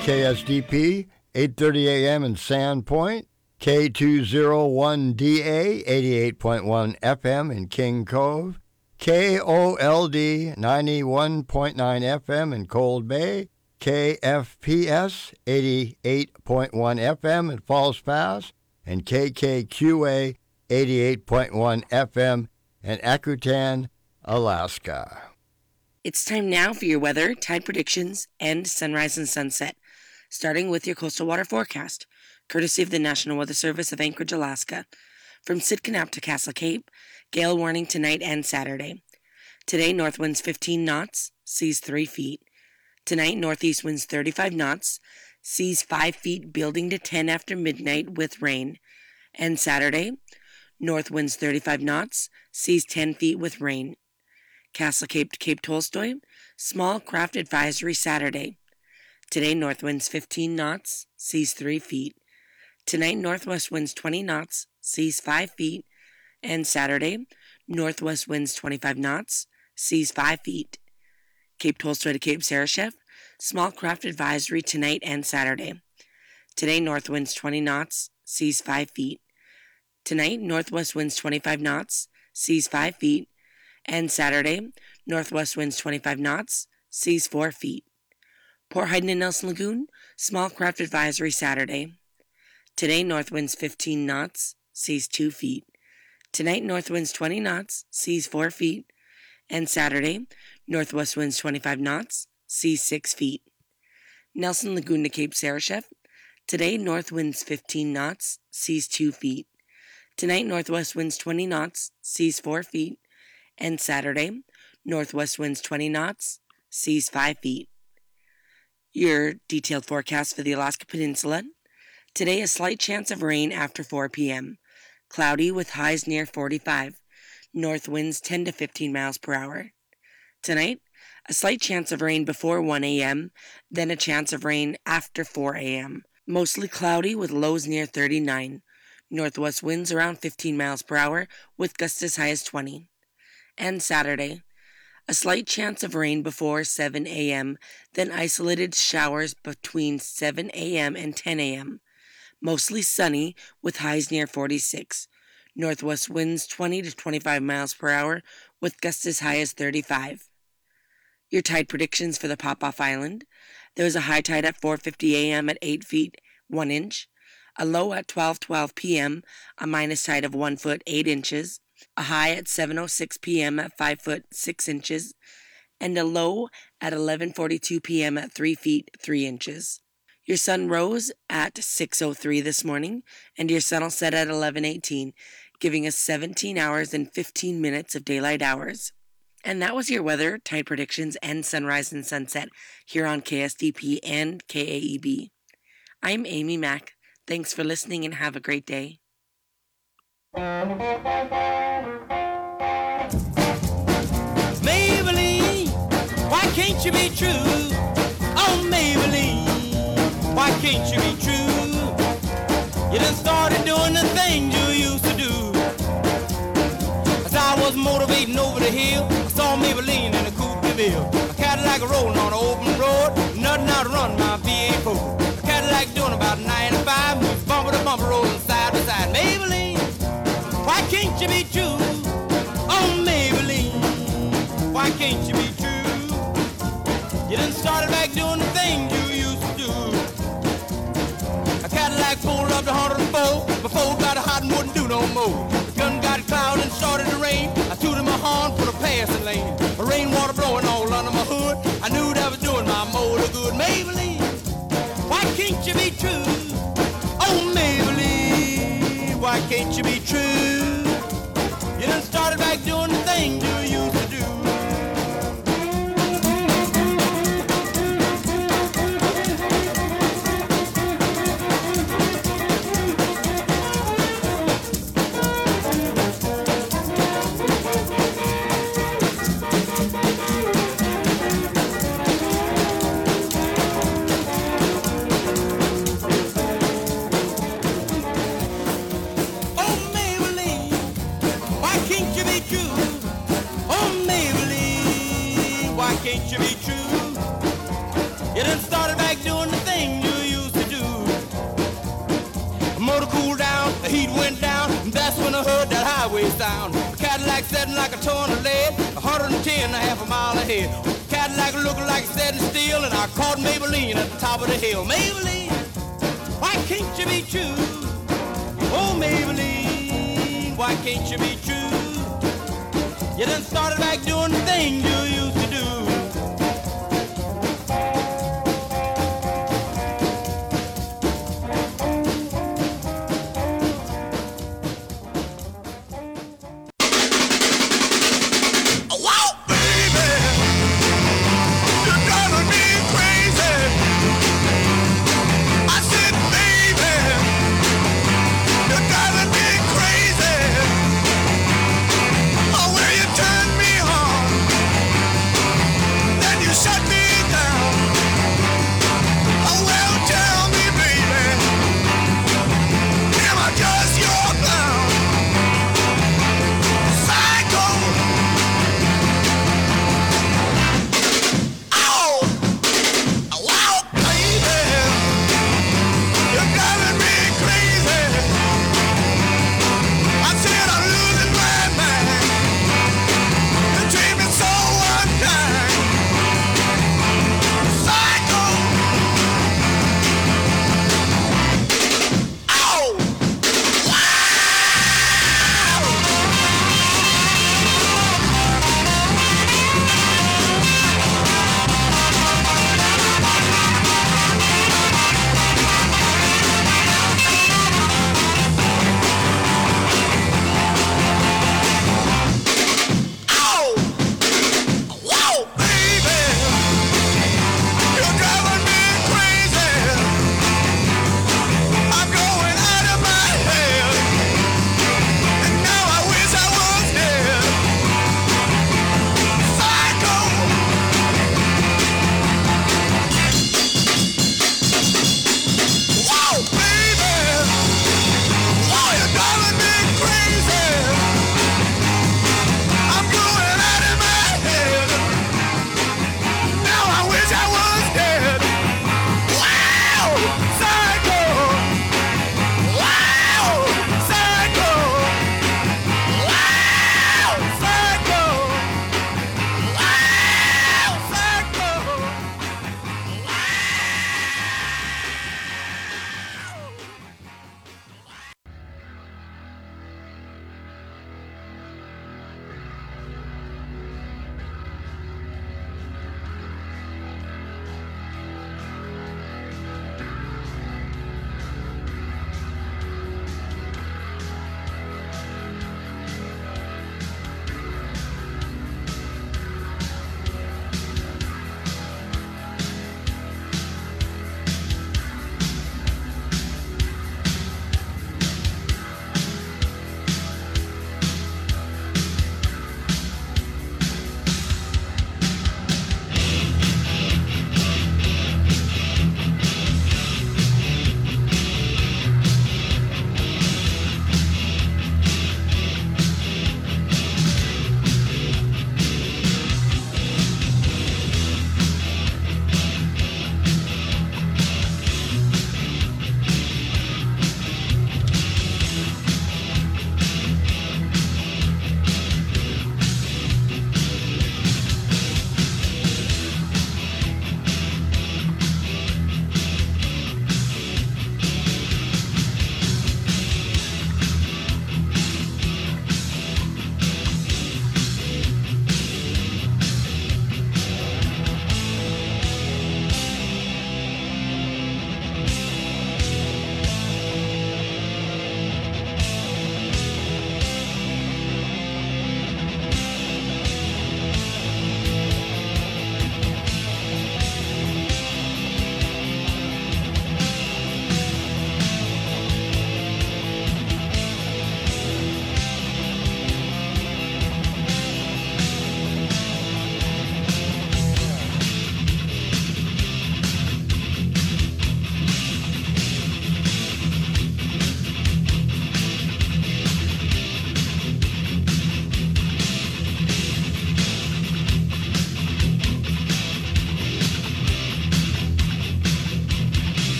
KSDP, 8:30 a.m. in Sandpoint, K201DA, 88.1 FM in King Cove, KOLD, 91.9 FM in Cold Bay, KFPS, 88.1 FM in Falls Pass, and KKQA, 88.1 FM in Akutan, Alaska. It's time now for your weather, tide predictions, and sunrise and sunset, starting with your coastal water forecast, courtesy of the National Weather Service of Anchorage, Alaska. From Sitka to Castle Cape, gale warning tonight and Saturday. Today, north winds 15 knots, seas 3 feet. Tonight, northeast winds 35 knots, seas 5 feet, building to 10 after midnight with rain. And Saturday, north winds 35 knots, seas 10 feet with rain. Castle Cape to Cape Tolstoy, small craft advisory Saturday. Today, north winds 15 knots, seas 3 feet. Tonight, northwest winds 20 knots, seas 5 feet. And Saturday, northwest winds 25 knots, seas 5 feet. Cape Tolstoy to Cape Sarashef, small craft advisory tonight and Saturday. Today, north winds 20 knots, seas 5 feet. Tonight, northwest winds 25 knots, seas 5 feet. And Saturday, northwest winds 25 knots, seas 4 feet. Port Heiden and Nelson Lagoon, small craft advisory Saturday. Today, north winds 15 knots, seas 2 feet. Tonight, north winds 20 knots, seas 4 feet. And Saturday, northwest winds 25 knots, seas 6 feet. Nelson Lagoon to Cape Sarashef. Today, north winds 15 knots, seas 2 feet. Tonight, northwest winds 20 knots, seas 4 feet. And Saturday, northwest winds 20 knots, seas 5 feet. Your detailed forecast for the Alaska Peninsula. Today, a slight chance of rain after 4 p.m. Cloudy with highs near 45. North winds 10 to 15 miles per hour. Tonight, a slight chance of rain before 1 a.m., then a chance of rain after 4 a.m. Mostly cloudy with lows near 39. Northwest winds around 15 miles per hour with gusts as high as 20. And Saturday, a slight chance of rain before 7 a.m., then isolated showers between 7 a.m. and 10 a.m. Mostly sunny with highs near 46. Northwest winds 20 to 25 miles per hour with gusts as high as 35. Your tide predictions for the Popoff Island. There was a high tide at 4:50 a.m. at 8 feet 1 inch, a low at 12:12 p.m., a minus tide of 1 foot 8 inches, a high at 7:06 p.m. at 5 foot 6 inches, and a low at 11:42 p.m. at 3 feet 3 inches. Your sun rose at 6:03 this morning, and your sun will set at 11:18, giving us 17 hours and 15 minutes of daylight hours. And that was your weather, tide predictions, and sunrise and sunset here on KSDP and KAEB. I'm Amy Mack. Thanks for listening and have a great day. Maybelline, why can't you be true? Oh, Maybelline, why can't you be true? You done started doing the things you used to do. As I was motivating over the hill, I saw Maybelline in a coupe de ville. A Cadillac rolling on an open road, nothing out to run my V8 A Cadillac doing about 95, moves bumper to bumper, rolling side by side. Maybelline, why can't you be true? Oh, Maybelline, why can't you be true? You done started back doing the things you used to do. A Cadillac pulled up to 104, before got hot and wouldn't do no more. The gun got cloud and started to rain. I tooted my horn for the passing lane. The rainwater blowing all under my hood. I knew that was doing my motor good. Maybelline, why can't you be true? Oh, Maybelline, why can't you be true? You done started back doing the things you used to do. Oh, Maybelline, doing the thing you used to do. Motor cooled down, the heat went down, and that's when I heard that highway sound. A Cadillac setting like a ton of lead, 110 a half a mile ahead. Cadillac looking like it's setting still, and I caught Maybelline at the top of the hill. Maybelline, why can't you be true? Oh, Maybelline, why can't you be true? You done started back doing the thing you used to do.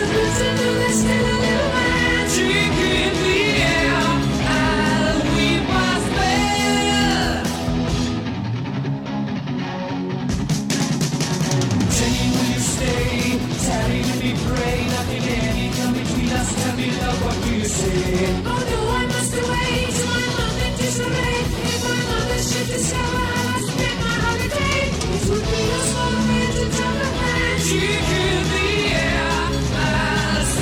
She could be, yeah,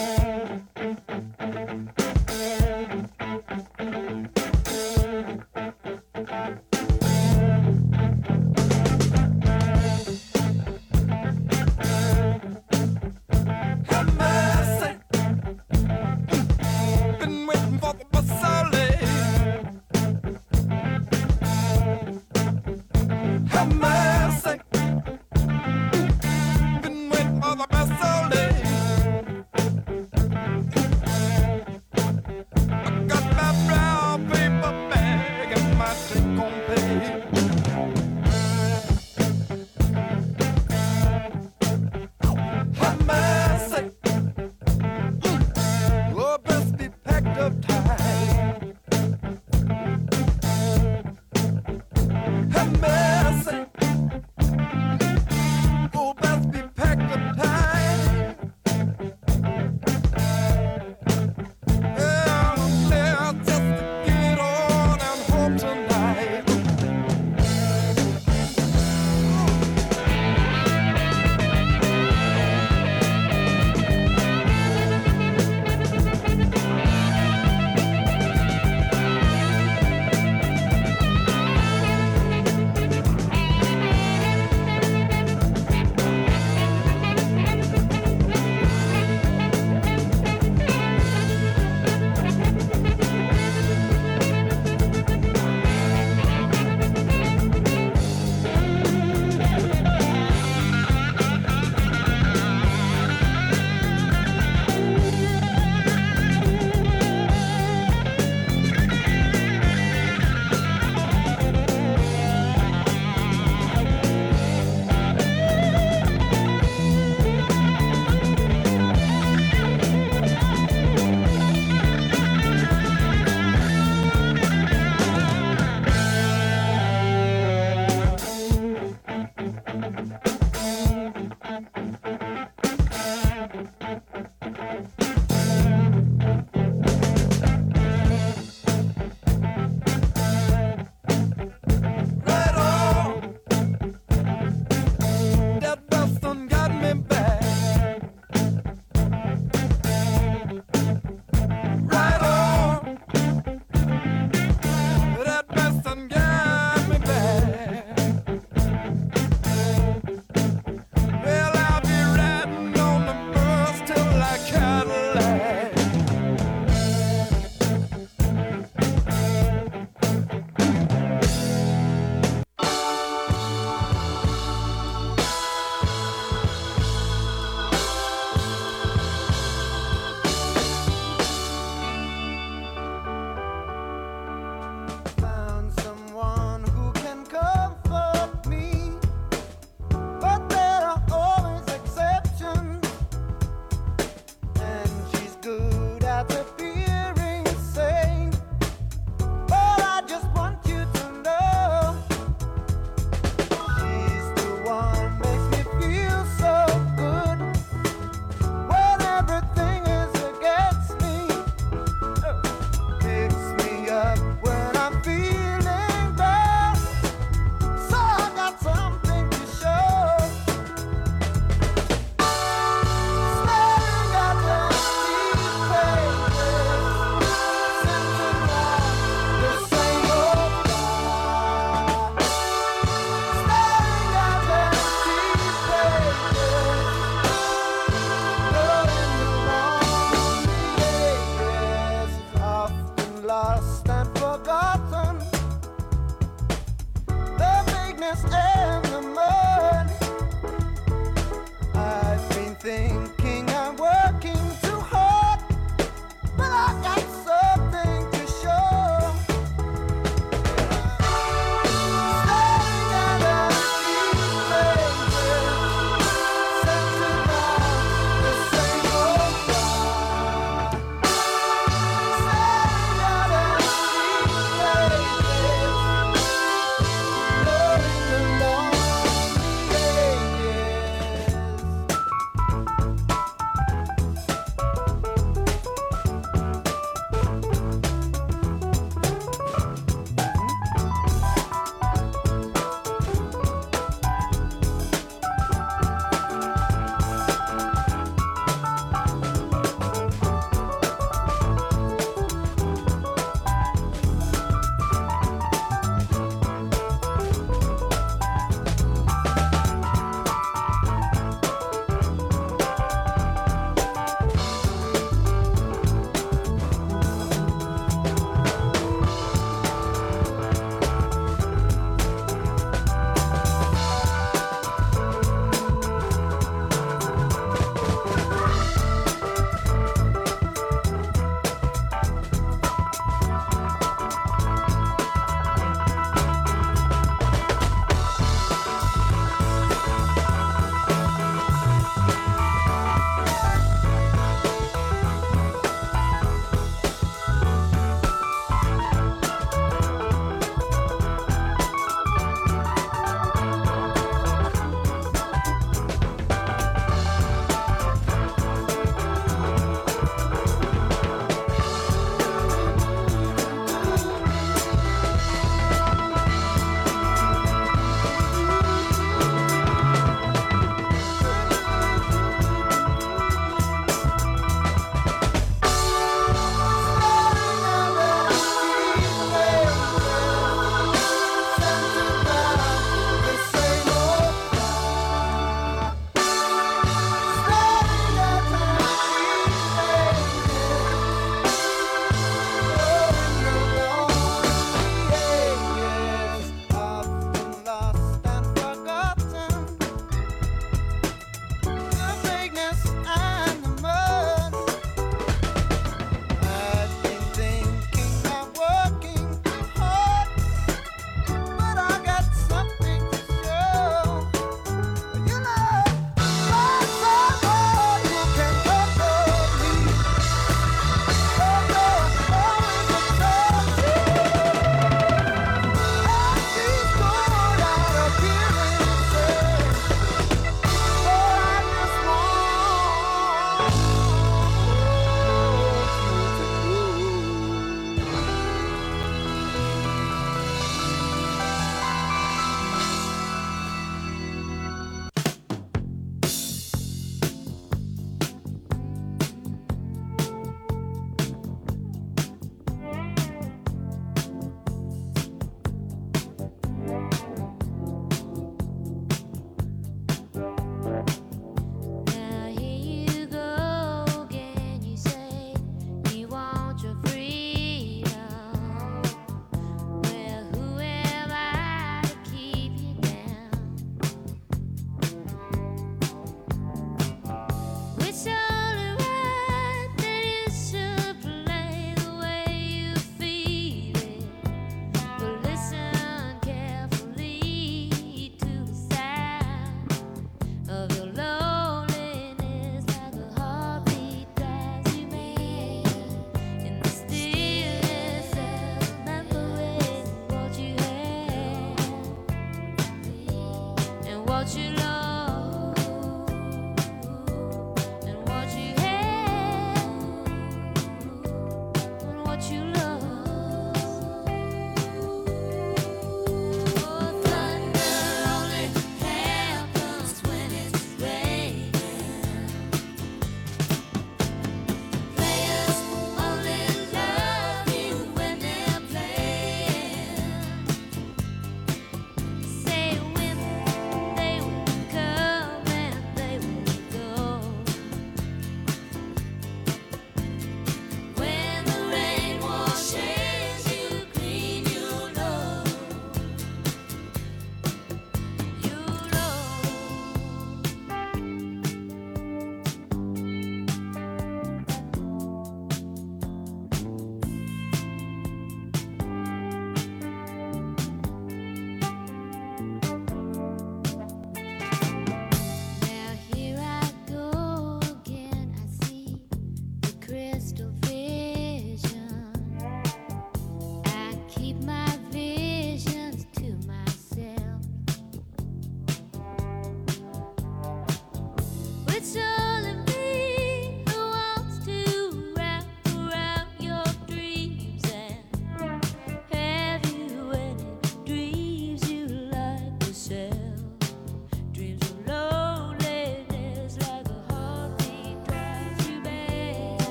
Have mercy. Been waiting for the bus so late. Have mercy. Been waiting for the bus so late.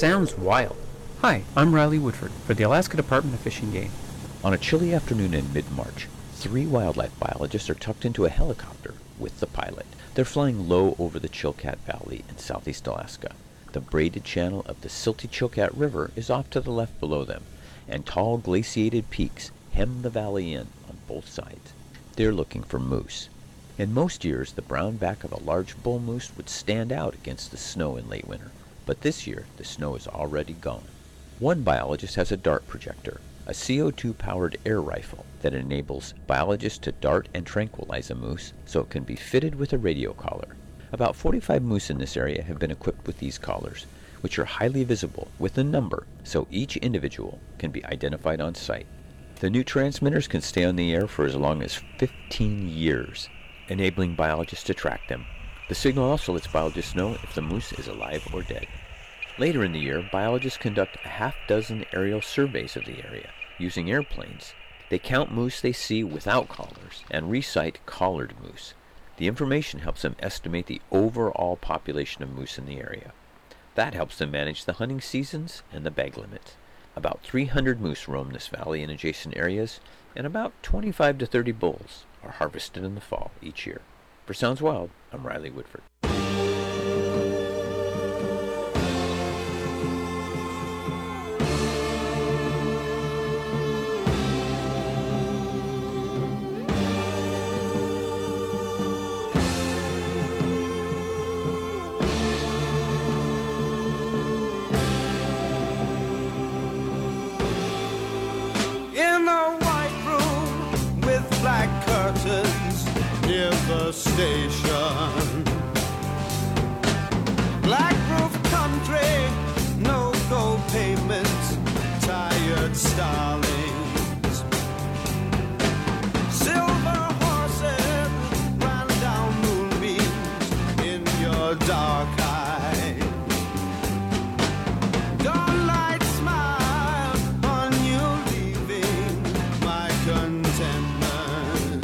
sounds wild. Hi, I'm Riley Woodford for the Alaska Department of Fish and Game. On a chilly afternoon in mid-March, 3 wildlife biologists are tucked into a helicopter with the pilot. They're flying low over the Chilkat Valley in southeast Alaska. The braided channel of the silty Chilkat River is off to the left below them, and tall glaciated peaks hem the valley in on both sides. They're looking for moose. In most years, the brown back of a large bull moose would stand out against the snow in late winter, but this year the snow is already gone. One biologist has a dart projector, a CO2-powered air rifle that enables biologists to dart and tranquilize a moose so it can be fitted with a radio collar. About 45 moose in this area have been equipped with these collars, which are highly visible with a number so each individual can be identified on sight. The new transmitters can stay on the air for as long as 15 years, enabling biologists to track them. The signal also lets biologists know if the moose is alive or dead. Later in the year, biologists conduct a half-dozen aerial surveys of the area using airplanes. They count moose they see without collars and recite collared moose. The information helps them estimate the overall population of moose in the area. That helps them manage the hunting seasons and the bag limits. About 300 moose roam this valley and adjacent areas, and about 25 to 30 bulls are harvested in the fall each year. For Sounds Wild, I'm Riley Woodford. In a white room with black curtains near the station. Black roof country, no gold pavements, tired starlings. Silver horses ran down moonbeams in your dark eyes. Dawnlight smiled on you, leaving my contentment.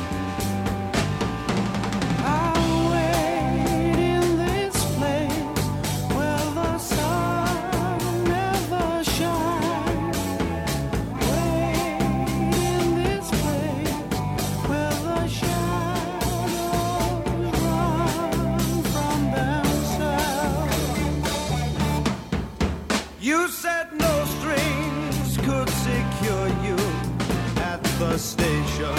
I'll wait in this place where the sun never shines. Wait in this place where the shadows run from themselves. You said no strings could secure you at the station.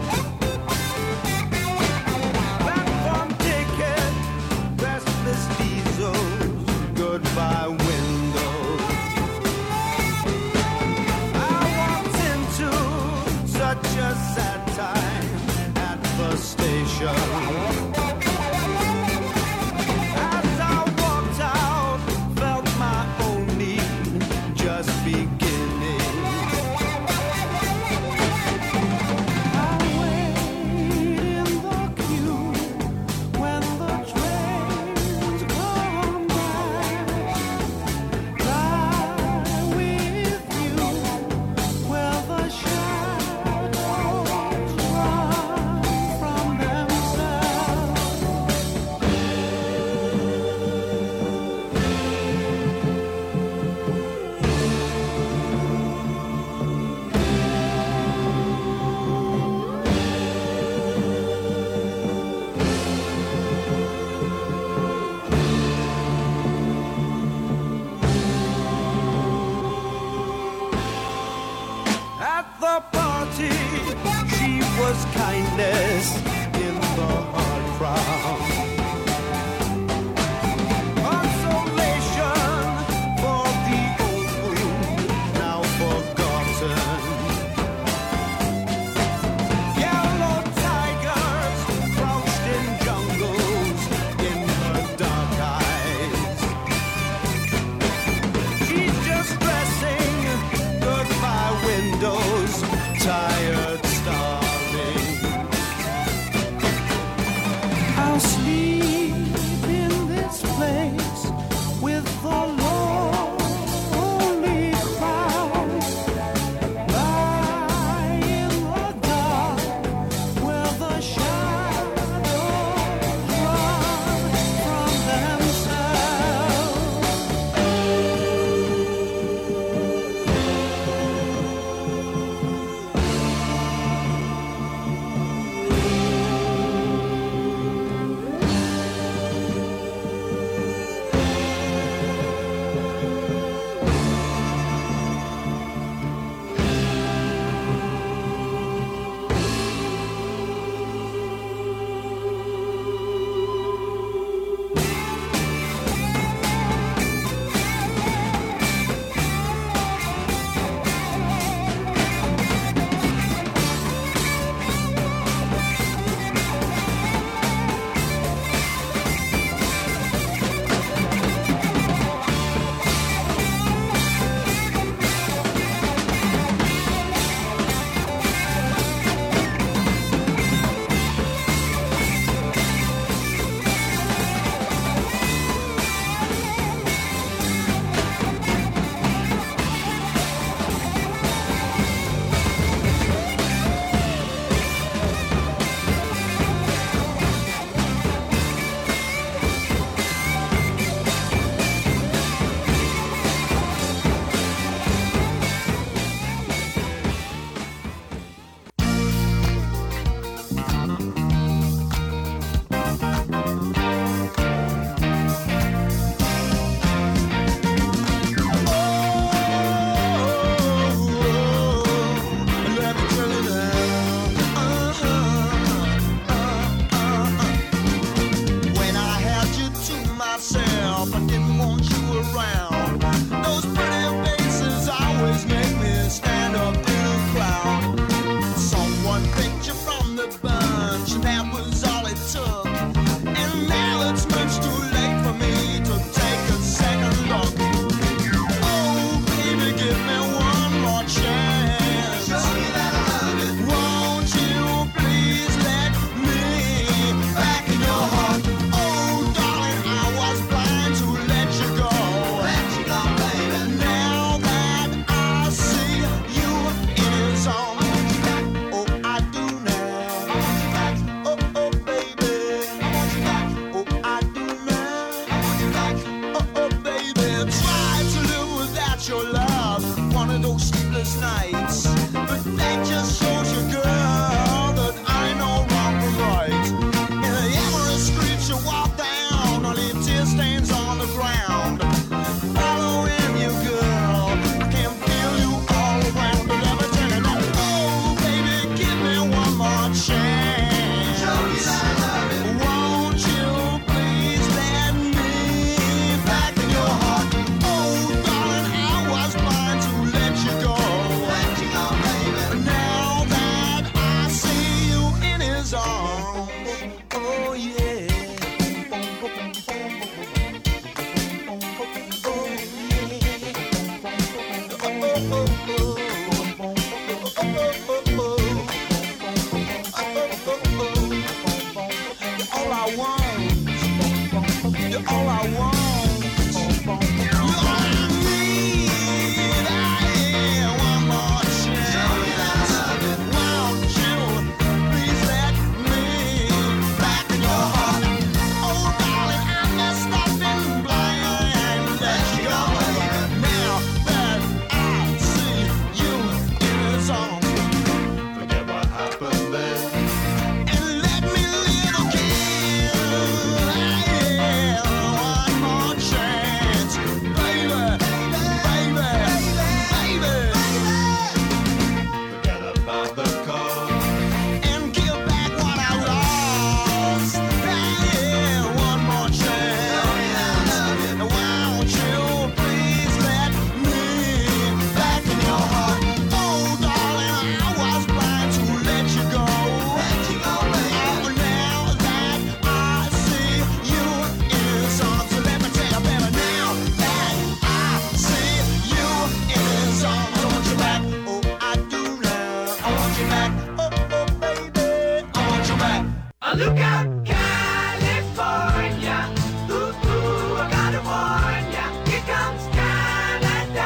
Platform ticket, restless diesels, goodbye windows. I walked into such a sad time at the station. As I walked out, felt my own need just beginning. I wait in the queue when the trains come by. Lie with you where the shadows run from themselves. At the party, she was kindness in the hard crowd. Consolation for the old wound, now forgotten. Yellow tigers crouched in jungles in her dark eyes. She's just dressing goodbye windows, tired starving. sleepless nights. But that just shows you, girl, that I know wrong from right. In every street you walk down, I leave tear stains on the ground. Following you, girl, I can feel you all around. But let me tell you that, oh, baby, give me one more chance. Show me that loving. Won't you please let me back in your heart? Oh, darling, I was blind to let you go. Let you go, baby. Now that I see you in his arms, oh yeah. All I want, you're all I want, you're all I need. I one more chance. Won't you please let me back in your heart? Oh, darling, I messed up and blind, let you go. Now that I see you in his arms, forget what happened then. And let me live again. Yeah, one more chance, baby, baby, baby. Forget about the car and give back what I lost. Yeah, one more chance. Won't you please let me back in your heart? Oh, darling, I was blind to let you go. Let you go, baby. Oh, now that I see you in his arms, so let me tell you, baby, now that I see you in his arms, I want you back. Oh, I do now. I want you back. Oh, oh, baby, I want you back. Look out, California. Ooh, ooh, I gotta warn ya. Here comes Canada.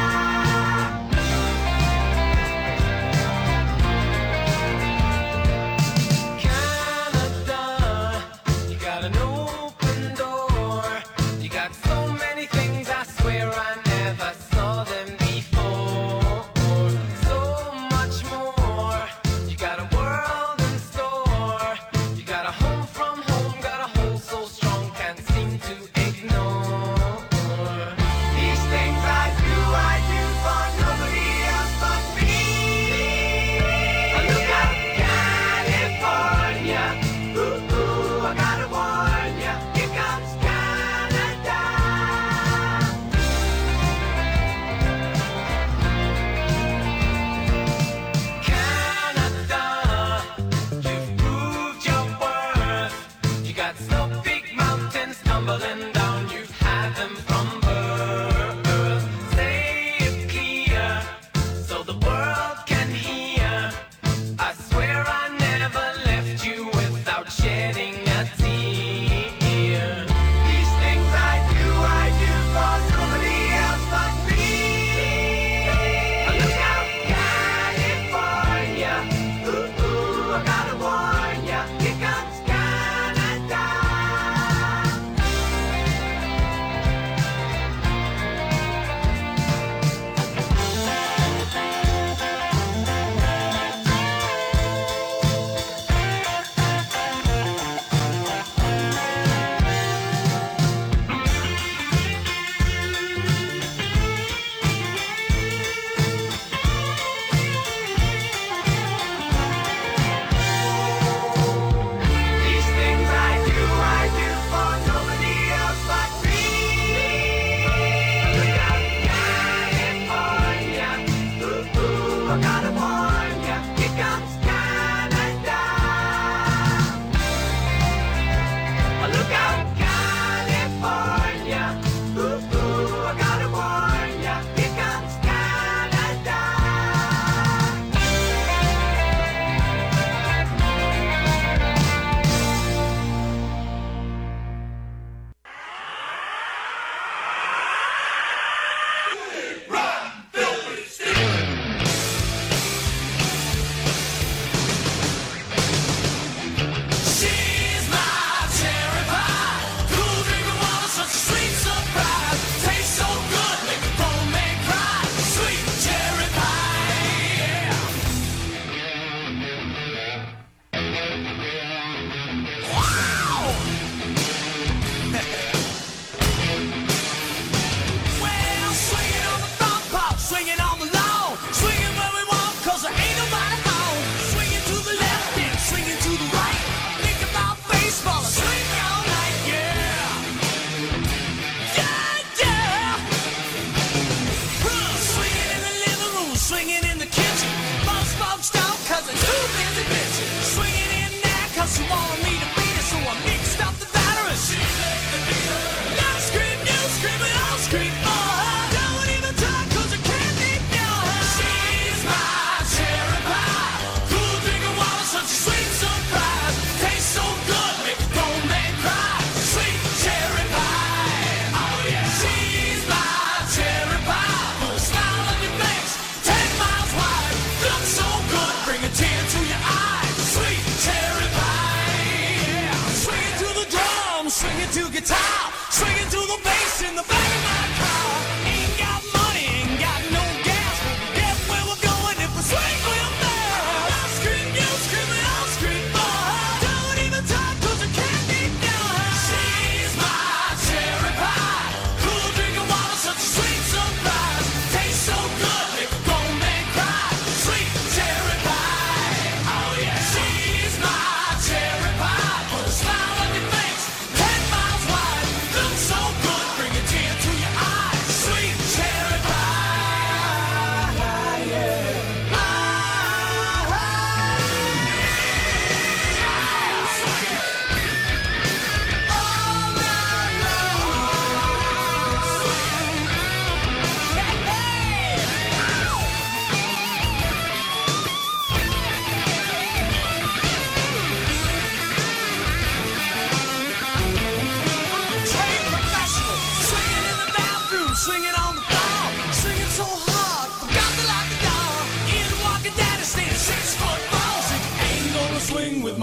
Canada, you got an open door. You got so many things, I swear I never saw them before. So much more. You got a world in store. You got a home from home, got a hold so strong, can't seem to ignore. These things I do for nobody else but me. Look out, California. Ooh, ooh, I gotta warn ya. Here comes Canada. Canada, you've proved your worth. You got snow big mountains tumbling down, you've had them from birth. Say it clear so the world can hear. I swear I never left you without shedding a tear. These things I do for nobody else but me. Look out, California. Ooh, ooh, I gotta warn ya. Here comes Canada. These things I do for nobody else but me. Look out, California. Ooh, ooh, I gotta warn ya. Here comes Canada. Look out, California. Ooh, ooh, I gotta warn ya. Here comes Canada.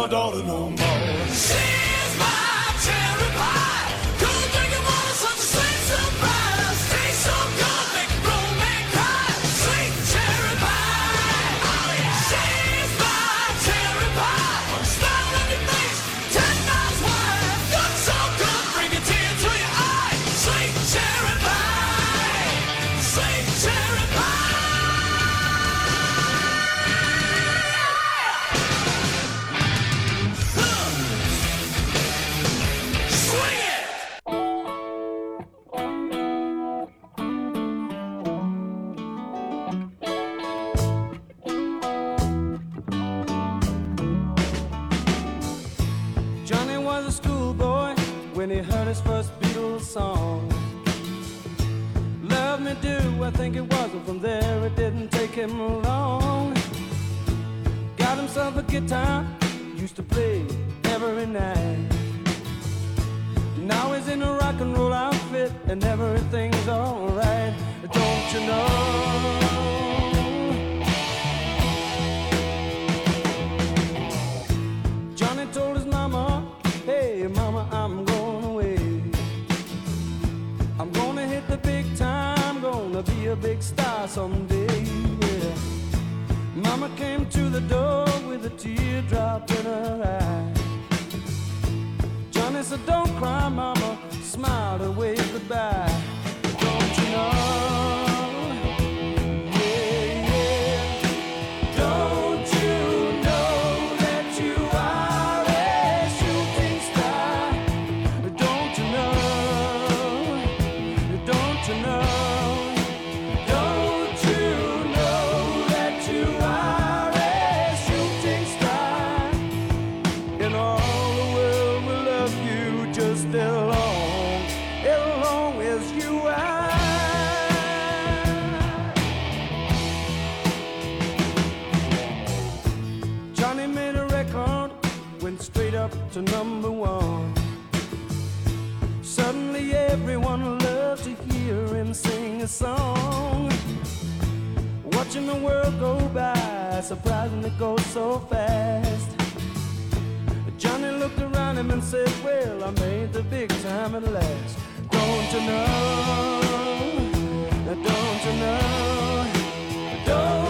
my daughter no more. She's my cherry pie. Cool drinking water, such a sweet surprise. Tastes so good, make a grown man cry. Sweet cherry pie. Oh yeah. She's my cherry pie. Smile on your face, 10 miles wide. Good, so good, bring a tear to your eye. Sweet cherry pie. Sweet cherry pie. Swing it! Johnny was a schoolboy when he heard his first Beatles song. Love me do, I think it was, and from there it didn't take him long. Got himself a guitar, used to play every night. Now he's in a rock and roll outfit and everything's alright. Don't you know? Johnny told his mama, hey mama, I'm going away. I'm gonna hit the big time, gonna be a big star someday. Yeah. Mama came to the door with a teardrop in her eye. Johnny said, don't cry, mama, smiled and waved goodbye. Don't you know? Yeah, yeah. Don't you know that you are a shooting star? Don't you know? Don't you know? Don't you know that you are a shooting star? In all the world will love you just as long as you are. Johnny made a record, went straight up to #1. Suddenly everyone loved to hear him sing a song. Watching the world go by, surprising it goes so fast. Johnny looked around him and said, well, I made the big time at last. Don't you know? Don't you know? Don't